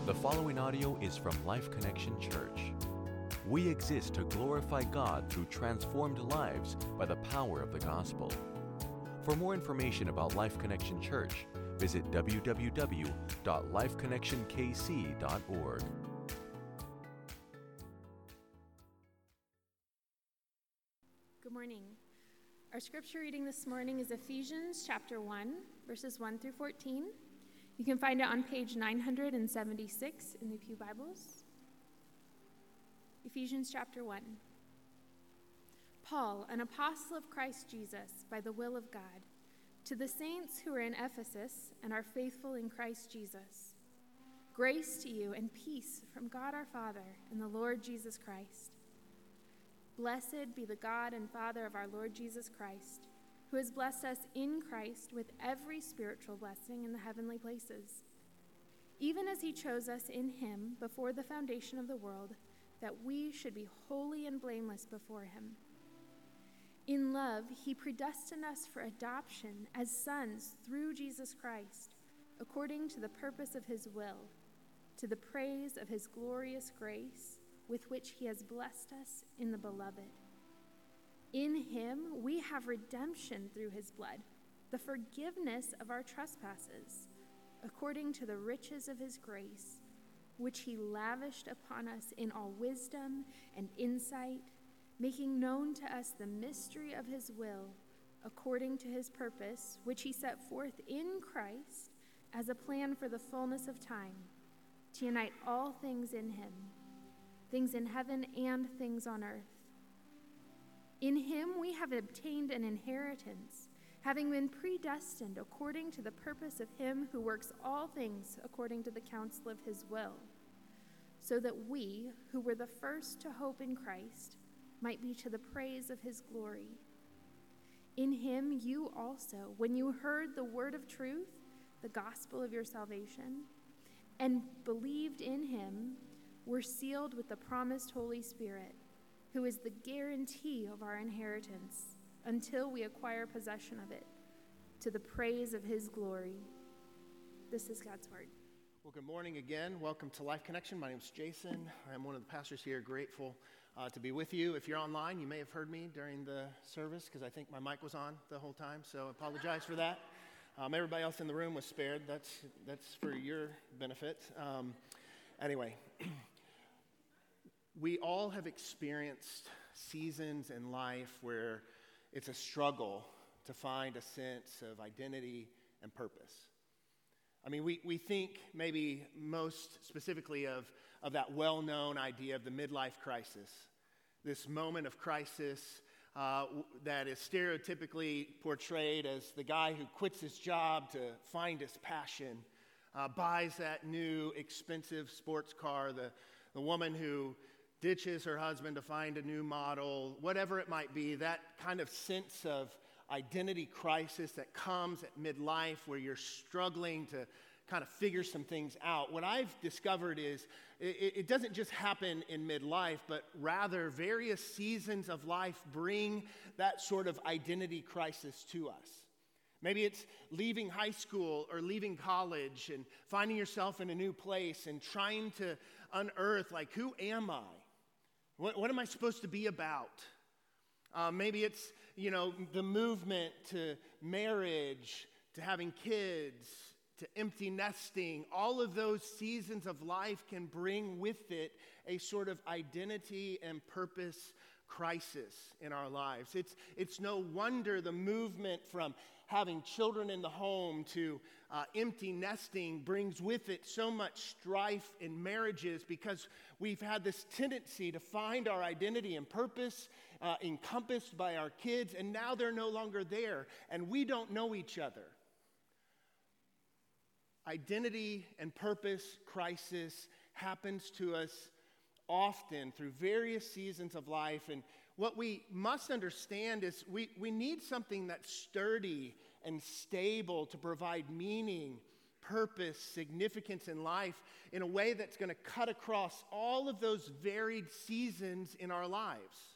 The following audio is from Life Connection Church. We exist to glorify God through transformed lives by the power of the gospel. For more information about Life Connection Church, visit www.lifeconnectionkc.org. Good morning. Our scripture reading this morning is Ephesians chapter 1, verses 1 through 14. You can find it on page 976 in the Pew Bibles. Ephesians chapter 1. Paul, an apostle of Christ Jesus, by the will of God, to the saints who are in Ephesus and are faithful in Christ Jesus. Grace to you and peace from God our Father and the Lord Jesus Christ. Blessed be the God and Father of our Lord Jesus Christ, who has blessed us in Christ with every spiritual blessing in the heavenly places, even as he chose us in him before the foundation of the world, that we should be holy and blameless before him. In love, he predestined us for adoption as sons through Jesus Christ, according to the purpose of his will, to the praise of his glorious grace, with which he has blessed us in the beloved. In him we have redemption through his blood, the forgiveness of our trespasses, according to the riches of his grace, which he lavished upon us in all wisdom and insight, making known to us the mystery of his will, according to his purpose, which he set forth in Christ as a plan for the fullness of time, to unite all things in him, things in heaven and things on earth. In him we have obtained an inheritance, having been predestined according to the purpose of him who works all things according to the counsel of his will, so that we, who were the first to hope in Christ, might be to the praise of his glory. In him you also, when you heard the word of truth, the gospel of your salvation, and believed in him, were sealed with the promised Holy Spirit, who is the guarantee of our inheritance until we acquire possession of it, to the praise of his glory. This is God's word. Well, good morning again. Welcome to Life Connection. My name is Jason. I'm one of the pastors here. Grateful to be with you. If you're online, you may have heard me during the service because I think my mic was on the whole time, so I apologize for that. Everybody else in the room was spared. That's for your benefit. Anyway, we all have experienced seasons in life where it's a struggle to find a sense of identity and purpose. I mean, we think maybe most specifically of that well-known idea of the midlife crisis, this moment of crisis that is stereotypically portrayed as the guy who quits his job to find his passion, buys that new expensive sports car, the woman who ditches her husband to find a new model, whatever it might be, that kind of sense of identity crisis that comes at midlife where you're struggling to kind of figure some things out. What I've discovered is it doesn't just happen in midlife, but rather various seasons of life bring that sort of identity crisis to us. Maybe it's leaving high school or leaving college and finding yourself in a new place and trying to unearth, like, who am I? What am I supposed to be about? Maybe it's, the movement to marriage, to having kids, to empty nesting. All of those seasons of life can bring with it a sort of identity and purpose crisis in our lives. It's no wonder the movement from having children in the home to empty nesting brings with it so much strife in marriages, because we've had this tendency to find our identity and purpose encompassed by our kids, and now they're no longer there, and we don't know each other. Identity and purpose crisis happens to us often through various seasons of life, and what we must understand is we need something that's sturdy and stable to provide meaning, purpose, significance in life in a way that's going to cut across all of those varied seasons in our lives.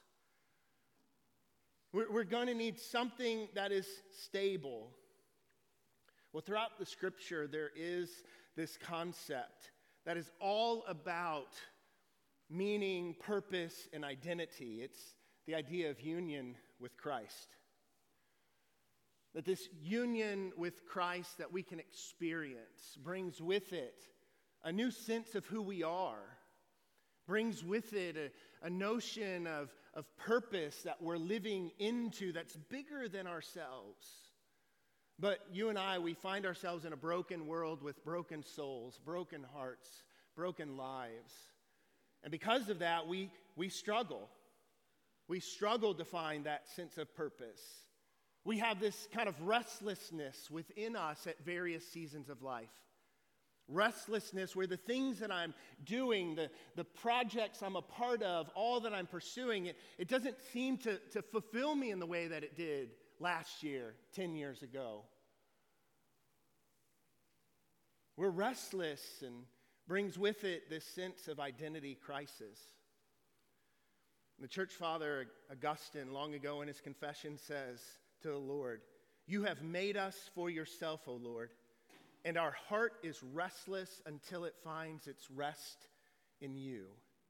We're going to need something that is stable. Well, throughout the scripture, there is this concept that is all about meaning, purpose, and identity. It's the idea of union with Christ. That this union with Christ that we can experience brings with it a new sense of who we are, brings with it a notion of purpose that we're living into that's bigger than ourselves. But you and I, we find ourselves in a broken world with broken souls, broken hearts, broken lives. And because of that, we struggle. We struggle to find that sense of purpose. We have this kind of restlessness within us at various seasons of life. Restlessness where the things that I'm doing, the projects I'm a part of, all that I'm pursuing, it doesn't seem to fulfill me in the way that it did last year, 10 years ago. We're restless and brings with it this sense of identity crisis. The church father Augustine, long ago in his confession, says to the Lord, "You have made us for yourself, O Lord, and our heart is restless until it finds its rest in you."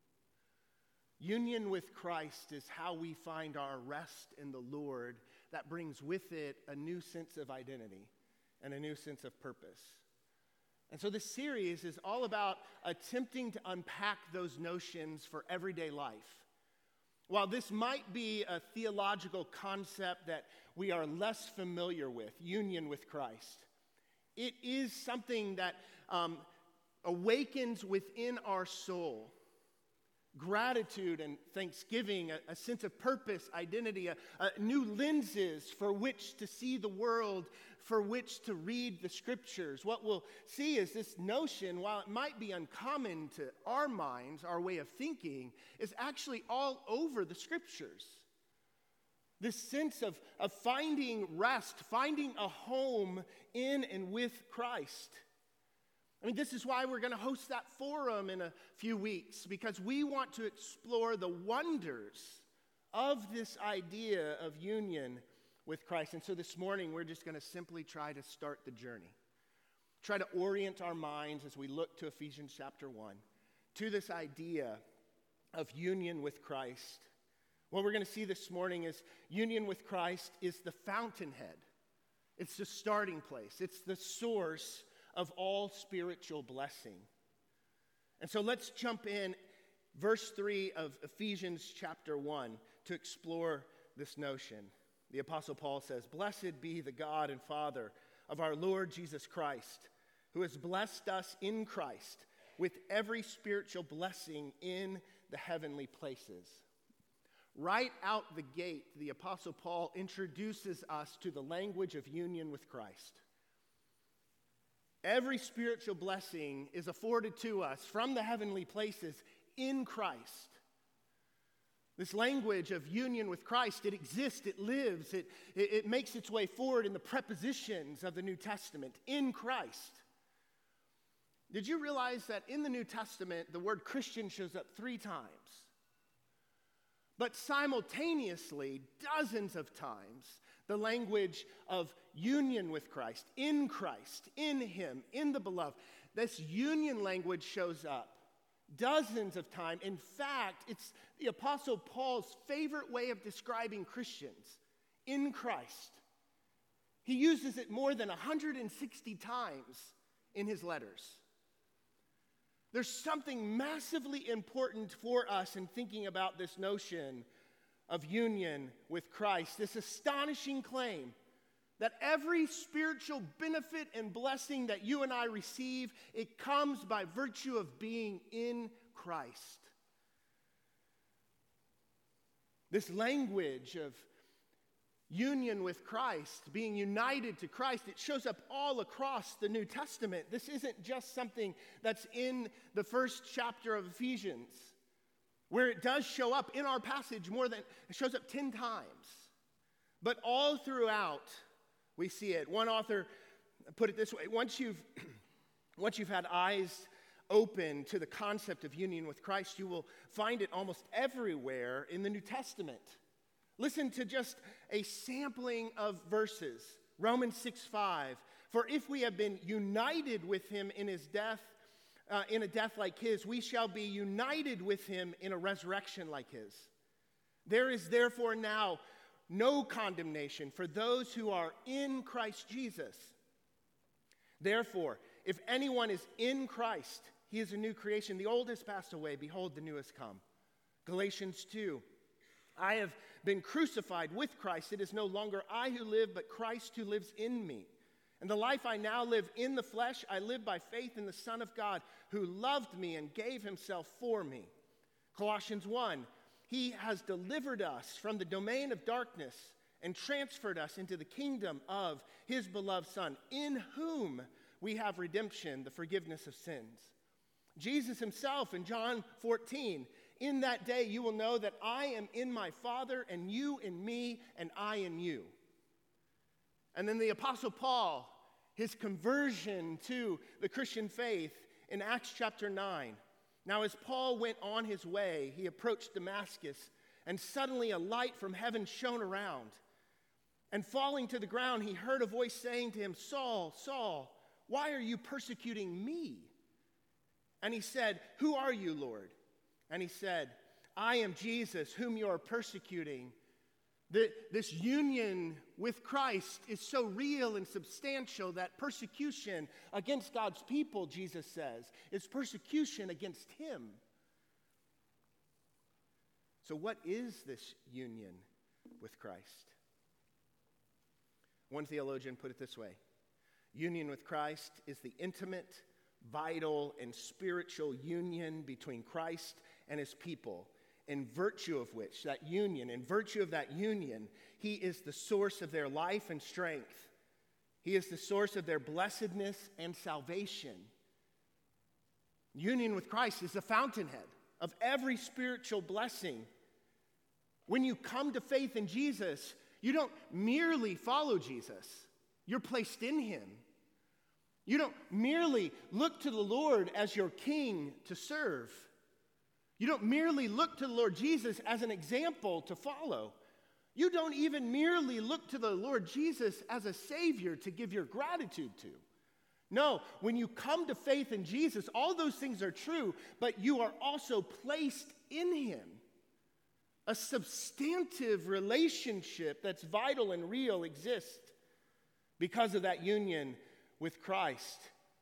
Union with Christ is how we find our rest in the Lord that brings with it a new sense of identity and a new sense of purpose. And so this series is all about attempting to unpack those notions for everyday life. While this might be a theological concept that we are less familiar with, union with Christ, it is something that awakens within our soul gratitude and thanksgiving, a sense of purpose, identity, new lenses for which to see the world, for which to read the scriptures. What we'll see is this notion, while it might be uncommon to our minds, our way of thinking, is actually all over the scriptures. This sense of finding rest, finding a home in and with Christ. I mean, this is why we're going to host that forum in a few weeks, because we want to explore the wonders of this idea of union with Christ. And so this morning, we're just going to simply try to start the journey. Try to orient our minds as we look to Ephesians chapter 1, to this idea of union with Christ. What we're going to see this morning is union with Christ is the fountainhead. It's the starting place. It's the source of all spiritual blessing. And so let's jump in verse 3 of Ephesians chapter 1 to explore this notion. The Apostle Paul says, "Blessed be the God and Father of our Lord Jesus Christ, who has blessed us in Christ with every spiritual blessing in the heavenly places." Right out the gate, the Apostle Paul introduces us to the language of union with Christ. Every spiritual blessing is afforded to us from the heavenly places in Christ. This language of union with Christ, it exists, it lives, it makes its way forward in the prepositions of the New Testament, in Christ. Did you realize that in the New Testament, the word Christian shows up 3 times? But simultaneously, dozens of times, the language of union with Christ, in Him, in the beloved. This union language shows up dozens of times. In fact, it's the Apostle Paul's favorite way of describing Christians, in Christ. He uses it more than 160 times in his letters. There's something massively important for us in thinking about this notion of union with Christ, this astonishing claim that every spiritual benefit and blessing that you and I receive, it comes by virtue of being in Christ. This language of union with Christ, being united to Christ, it shows up all across the New Testament. This isn't just something that's in the first chapter of Ephesians, where it does show up in our passage it shows up 10 times. But all throughout, we see it. One author put it this way: once you've had eyes open to the concept of union with Christ, you will find it almost everywhere in the New Testament. Listen to just a sampling of verses. Romans 6:5. "For if we have been united with him in his death, in a death like his, we shall be united with him in a resurrection like his. There is therefore now no condemnation for those who are in Christ Jesus. Therefore, if anyone is in Christ, he is a new creation. The old has passed away. Behold, the new has come. Galatians 2. I have been crucified with Christ. It is no longer I who live, but Christ who lives in me. And the life I now live in the flesh, I live by faith in the Son of God, who loved me and gave himself for me. Colossians 1. He has delivered us from the domain of darkness and transferred us into the kingdom of his beloved Son, in whom we have redemption, the forgiveness of sins. Jesus himself in John 14, in that day you will know that I am in my Father, and you in me, and I in you. And then the Apostle Paul, his conversion to the Christian faith in Acts chapter 9. Now as Paul went on his way, he approached Damascus, and suddenly a light from heaven shone around. And falling to the ground, he heard a voice saying to him, Saul, Saul, why are you persecuting me? And he said, Who are you, Lord? And he said, I am Jesus, whom you are persecuting. This union with Christ is so real and substantial that persecution against God's people, Jesus says, is persecution against him. So what is this union with Christ? One theologian put it this way: union with Christ is the intimate, vital, and spiritual union between Christ and his people, in virtue of which, he is the source of their life and strength. He is the source of their blessedness and salvation. Union with Christ is the fountainhead of every spiritual blessing. When you come to faith in Jesus, you don't merely follow Jesus. You're placed in him. You don't merely look to the Lord as your king to serve. You don't merely look to the Lord Jesus as an example to follow. You don't even merely look to the Lord Jesus as a Savior to give your gratitude to. No, when you come to faith in Jesus, all those things are true, but you are also placed in him. A substantive relationship that's vital and real exists because of that union with Christ.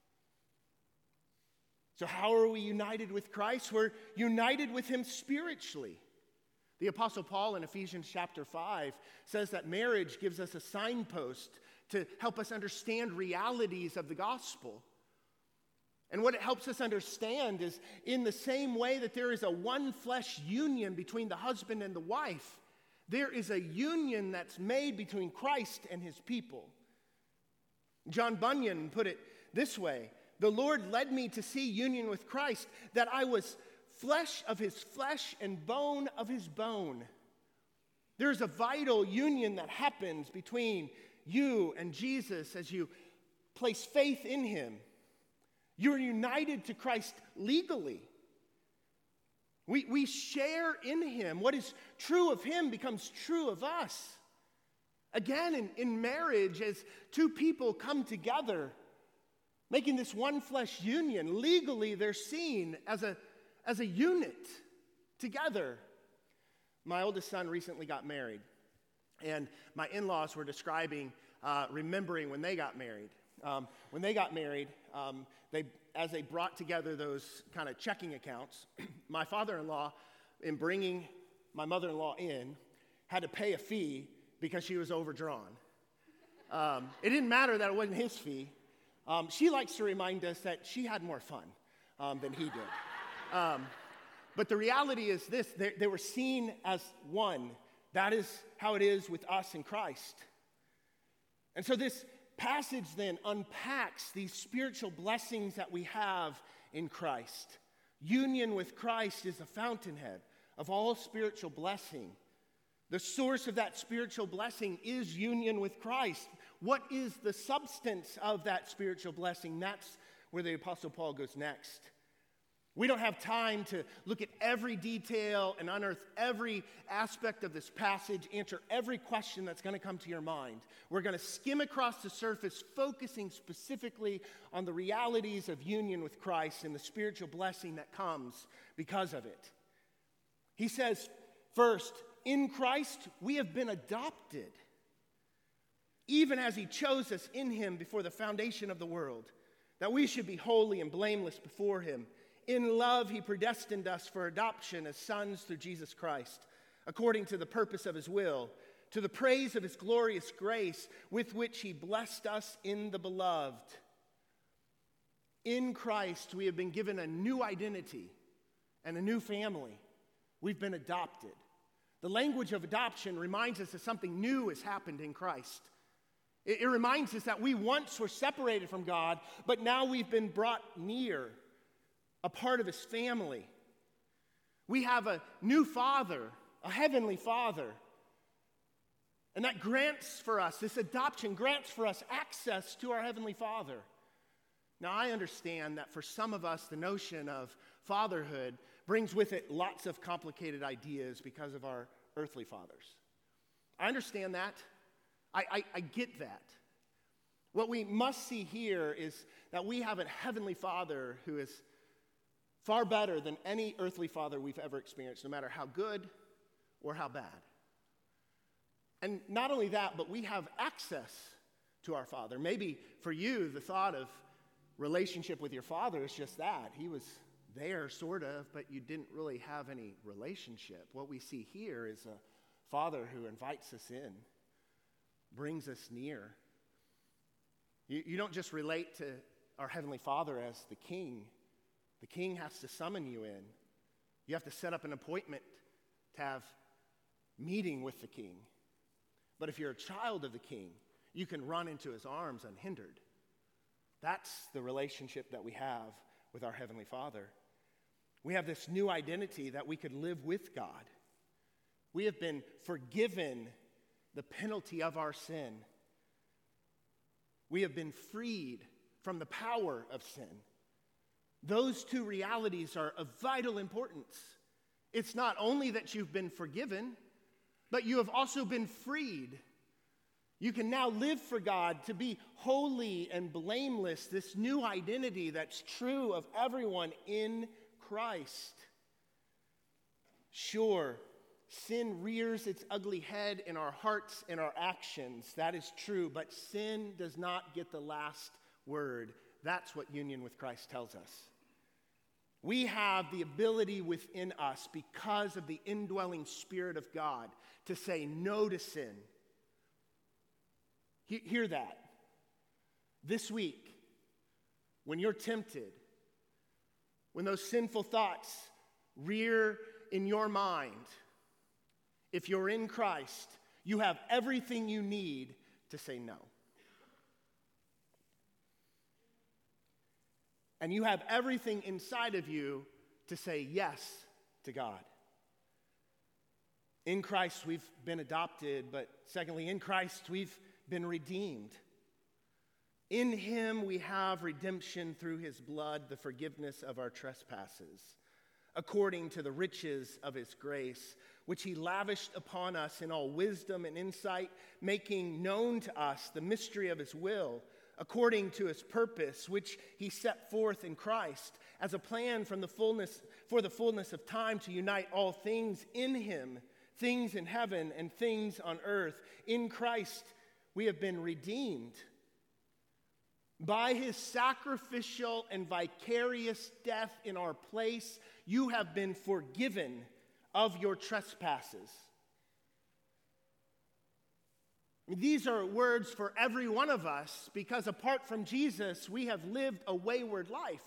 So how are we united with Christ? We're united with him spiritually. The Apostle Paul in Ephesians chapter 5 says that marriage gives us a signpost to help us understand realities of the gospel. And what it helps us understand is, in the same way that there is a one flesh union between the husband and the wife, there is a union that's made between Christ and his people. John Bunyan put it this way: the Lord led me to see union with Christ, that I was flesh of his flesh and bone of his bone. There's a vital union that happens between you and Jesus as you place faith in him. You're united to Christ legally. We share in him. What is true of him becomes true of us. Again, in marriage, as two people come together, making this one flesh union, legally they're seen as a unit together. My oldest son recently got married, and my in-laws were describing, remembering when they got married. When they got married, as they brought together those kind of checking accounts, my father-in-law, in bringing my mother-in-law in, had to pay a fee because she was overdrawn. It didn't matter that it wasn't his fee. She likes to remind us that she had more fun than he did. But the reality is this: they were seen as one. That is how it is with us in Christ. And so this passage then unpacks these spiritual blessings that we have in Christ. Union with Christ is the fountainhead of all spiritual blessing. The source of that spiritual blessing is union with Christ. What is the substance of that spiritual blessing? That's where the Apostle Paul goes next. We don't have time to look at every detail and unearth every aspect of this passage, answer every question that's going to come to your mind. We're going to skim across the surface, focusing specifically on the realities of union with Christ and the spiritual blessing that comes because of it. He says, first, in Christ we have been adopted, even as he chose us in him before the foundation of the world, that we should be holy and blameless before him. In love, he predestined us for adoption as sons through Jesus Christ, according to the purpose of his will, to the praise of his glorious grace, with which he blessed us in the beloved. In Christ, we have been given a new identity and a new family. We've been adopted. The language of adoption reminds us that something new has happened in Christ. It reminds us that we once were separated from God, but now we've been brought near, a part of his family. We have a new Father, a heavenly Father. And that grants for us, this adoption grants for us access to our heavenly Father. Now, I understand that for some of us, the notion of fatherhood brings with it lots of complicated ideas because of our earthly fathers. I understand that. I get that. What we must see here is that we have a heavenly Father who is far better than any earthly father we've ever experienced, no matter how good or how bad. And not only that, but we have access to our Father. Maybe for you, the thought of relationship with your father is just that. He was there, sort of, but you didn't really have any relationship. What we see here is a Father who invites us in, brings us near. You don't just relate to our Heavenly Father as the King. The King has to summon you in. You have to set up an appointment to have meeting with the King. But if you're a child of the King, you can run into his arms unhindered. That's the relationship that we have with our Heavenly Father. We have this new identity that we could live with God. We have been forgiven the penalty of our sin. We have been freed from the power of sin. Those two realities are of vital importance. It's not only that you've been forgiven, but you have also been freed. You can now live for God, to be holy and blameless, this new identity that's true of everyone in Christ. Sure, sin rears its ugly head in our hearts and our actions. That is true, but sin does not get the last word. That's what union with Christ tells us. We have the ability within us, because of the indwelling Spirit of God, to say no to sin. Hear that. This week, when you're tempted, when those sinful thoughts rear in your mind, if you're in Christ, you have everything you need to say no. And you have everything inside of you to say yes to God. In Christ, we've been adopted, but secondly, in Christ, we've been redeemed. In him, we have redemption through his blood, the forgiveness of our trespasses, according to the riches of his grace, which he lavished upon us in all wisdom and insight, making known to us the mystery of his will, according to his purpose, which he set forth in Christ as a plan for the fullness of time, to unite all things in him, things in heaven and things on earth. In Christ we have been redeemed. By his sacrificial and vicarious death in our place, you have been forgiven of your trespasses. These are words for every one of us, because apart from Jesus, we have lived a wayward life.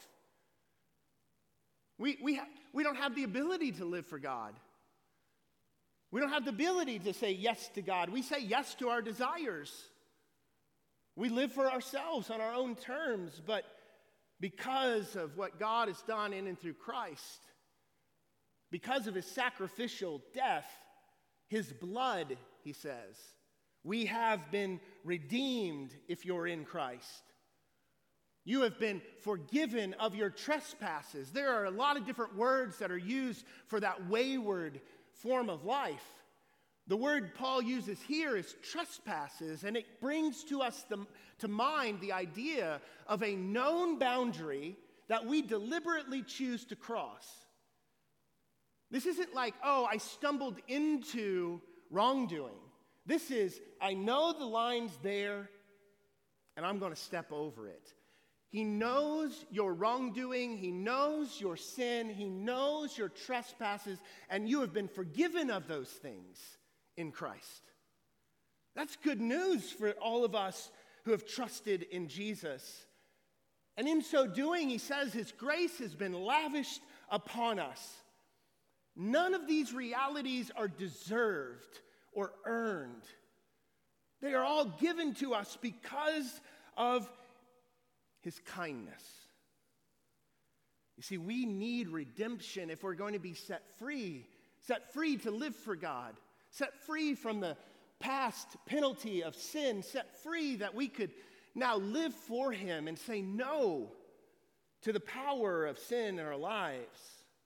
We don't have the ability to live for God. We don't have the ability to say yes to God. We say yes to our desires. We live for ourselves on our own terms, but because of what God has done in and through Christ, because of his sacrificial death, his blood, he says, we have been redeemed if you're in Christ. You have been forgiven of your trespasses. There are a lot of different words that are used for that wayward form of life. The word Paul uses here is trespasses, and it brings to us to mind the idea of a known boundary that we deliberately choose to cross. This isn't like, oh, I stumbled into wrongdoing. This is, I know the line's there, and I'm going to step over it. He knows your wrongdoing. He knows your sin. He knows your trespasses, and you have been forgiven of those things in Christ. That's good news for all of us who have trusted in Jesus. And in so doing, he says his grace has been lavished upon us. None of these realities are deserved or earned. They are all given to us because of his kindness. You see, we need redemption if we're going to be set free to live for God, set free from the past penalty of sin, set free that we could now live for him and say no to the power of sin in our lives.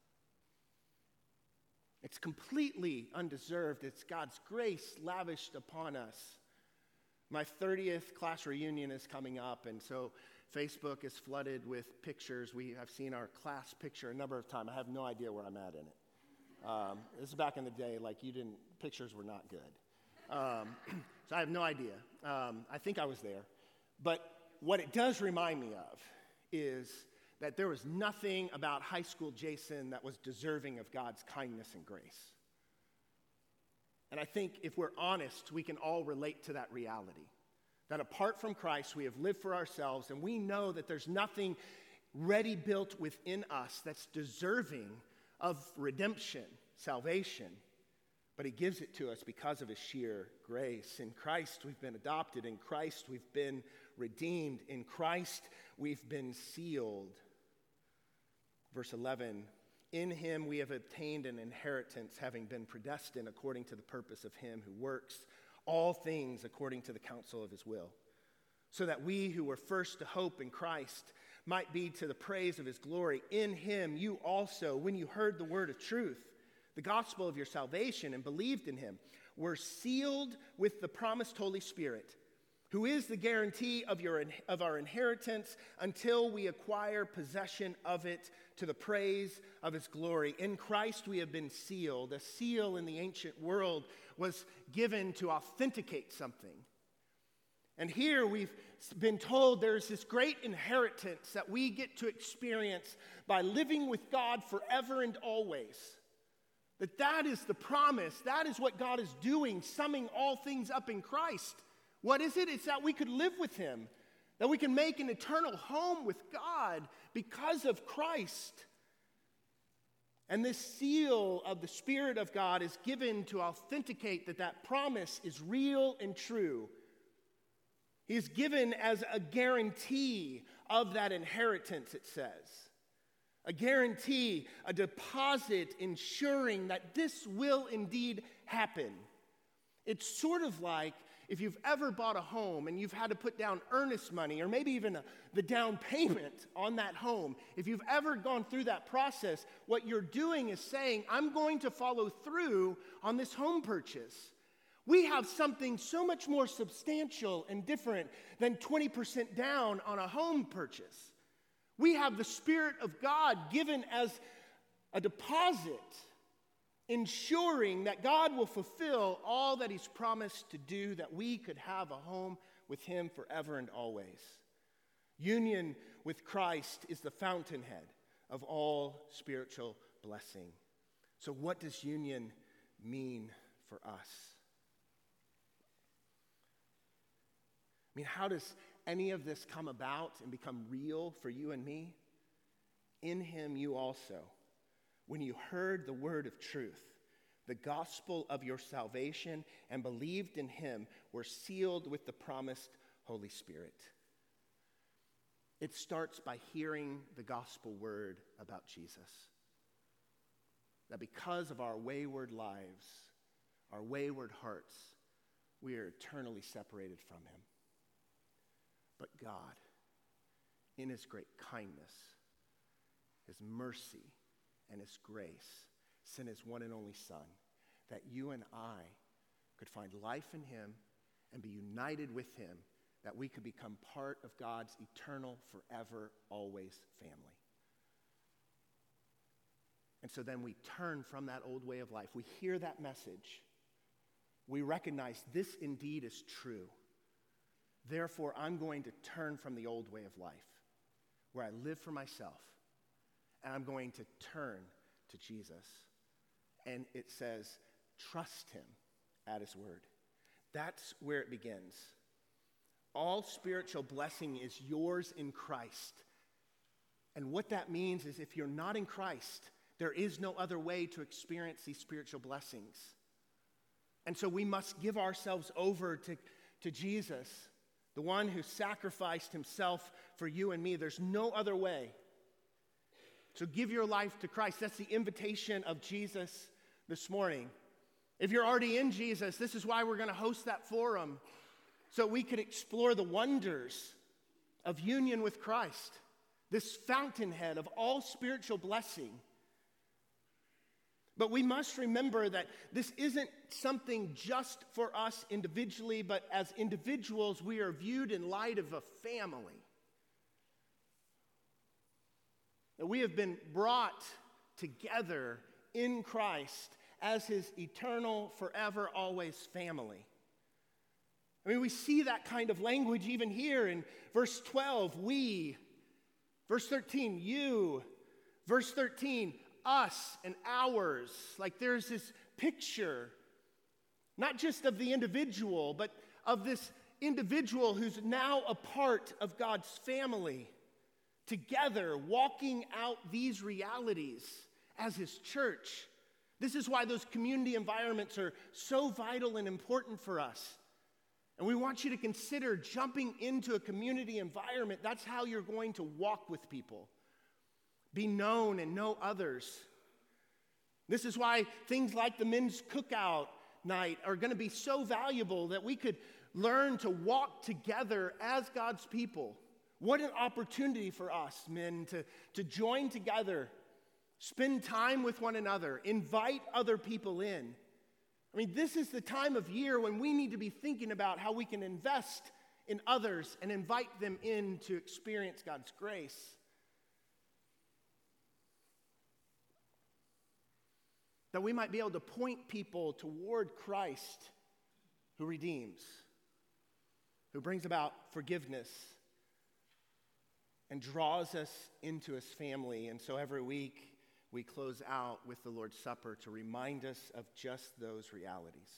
It's completely undeserved. It's God's grace lavished upon us. My 30th class reunion is coming up, and so Facebook is flooded with pictures. We have seen our class picture a number of times. I have no idea where I'm at in it. This is back in the day, pictures were not good. So I have no idea. I think I was there. But what it does remind me of is that there was nothing about high school Jason that was deserving of God's kindness and grace. And I think if we're honest, we can all relate to that reality. That apart from Christ, we have lived for ourselves, and we know that there's nothing ready built within us that's deserving of redemption, salvation. But he gives it to us because of his sheer grace. In Christ, we've been adopted. In Christ, we've been redeemed. In Christ, we've been sealed. Verse 11, in him we have obtained an inheritance, having been predestined according to the purpose of him who works all things according to the counsel of his will, so that we who were first to hope in Christ might be to the praise of his glory. In him you also, when you heard the word of truth, the gospel of your salvation, and believed in him, were sealed with the promised Holy Spirit, who is the guarantee of our inheritance until we acquire possession of it to the praise of his glory. In Christ we have been sealed. A seal in the ancient world was given to authenticate something. And here we've been told there's this great inheritance that we get to experience by living with God forever and always. That is the promise. That is what God is doing, summing all things up in Christ. What is it? It's that we could live with him, that we can make an eternal home with God because of Christ. And this seal of the Spirit of God is given to authenticate that promise is real and true. He is given as a guarantee of that inheritance, it says. A guarantee, a deposit ensuring that this will indeed happen. It's sort of like if you've ever bought a home and you've had to put down earnest money or maybe even the down payment on that home. If you've ever gone through that process, what you're doing is saying, I'm going to follow through on this home purchase. We have something so much more substantial and different than 20% down on a home purchase. We have the Spirit of God given as a deposit, ensuring that God will fulfill all that he's promised to do, that we could have a home with him forever and always. Union with Christ is the fountainhead of all spiritual blessing. So what does union mean for us? I mean, how does any of this come about and become real for you and me? In him you also, when you heard the word of truth, the gospel of your salvation, and believed in him, were sealed with the promised Holy Spirit. It starts by hearing the gospel word about Jesus. That because of our wayward lives, our wayward hearts, we are eternally separated from him. But God, in his great kindness, his mercy, and his grace, sent his one and only Son, that you and I could find life in him and be united with him, that we could become part of God's eternal, forever, always family. And so then we turn from that old way of life. We hear that message. We recognize this indeed is true. Therefore, I'm going to turn from the old way of life, where I live for myself, and I'm going to turn to Jesus. And it says, trust him at his word. That's where it begins. All spiritual blessing is yours in Christ. And what that means is if you're not in Christ, there is no other way to experience these spiritual blessings. And so we must give ourselves over to Jesus, the one who sacrificed himself for you and me. There's no other way. So give your life to Christ. That's the invitation of Jesus this morning. If you're already in Jesus, this is why we're going to host that forum, so we could explore the wonders of union with Christ, this fountainhead of all spiritual blessing. But we must remember that this isn't something just for us individually, but as individuals, we are viewed in light of a family. That we have been brought together in Christ as his eternal, forever, always family. I mean, we see that kind of language even here in verse 12, we. Verse 13, you. Verse 13, us and ours. Like there's this picture, not just of the individual, but of this individual who's now a part of God's family, together walking out these realities as his church. This is why those community environments are so vital and important for us. And we want you to consider jumping into a community environment. That's how you're going to walk with people. Be known and know others. This is why things like the men's cookout night are going to be so valuable, that we could learn to walk together as God's people. What an opportunity for us, men, to join together, spend time with one another, invite other people in. I mean, this is the time of year when we need to be thinking about how we can invest in others and invite them in to experience God's grace. That we might be able to point people toward Christ, who redeems, who brings about forgiveness, and draws us into his family. And so every week we close out with the Lord's Supper to remind us of just those realities.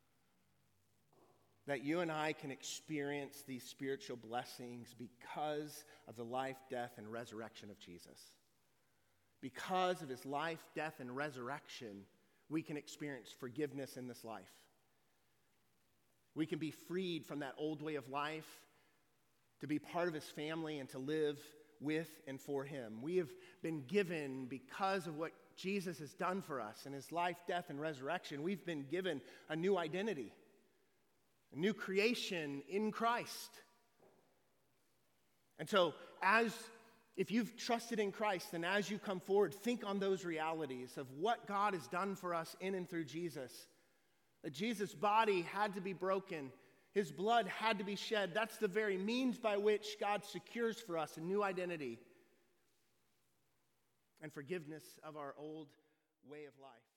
That you and I can experience these spiritual blessings because of the life, death, and resurrection of Jesus. Because of his life, death, and resurrection, we can experience forgiveness in this life. We can be freed from that old way of life, to be part of his family and to live with and for him. We have been given, because of what Jesus has done for us in his life, death, and resurrection, we've been given a new identity, a new creation in Christ. And so if you've trusted in Christ, then as you come forward, think on those realities of what God has done for us in and through Jesus. That Jesus' body had to be broken. His blood had to be shed. That's the very means by which God secures for us a new identity and forgiveness of our old way of life.